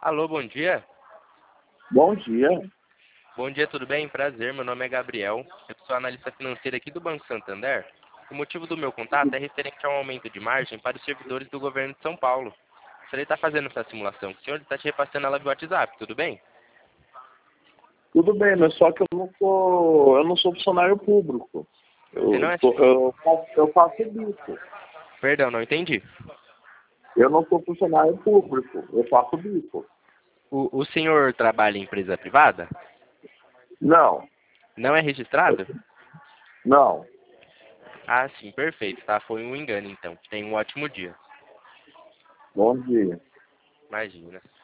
Alô, bom dia. Bom dia. Bom dia, tudo bem? Prazer, meu nome é Gabriel. Eu sou analista financeiro aqui do Banco Santander. O motivo do meu contato é referente ao aumento de margem para os servidores do governo de São Paulo. Se ele está fazendo essa simulação com o senhor, ele está te repassando ela via WhatsApp, tudo bem? Tudo bem, mas só que eu não sou funcionário público. Você não Eu, é... tô- eu faço bico. Perdão, não entendi. Eu não sou funcionário público, eu faço bico. O senhor trabalha em empresa privada? Não, Não é registrado? não. Ah, sim, perfeito, tá? Foi um engano, então. Tenha um ótimo dia. Bom dia. Imagina.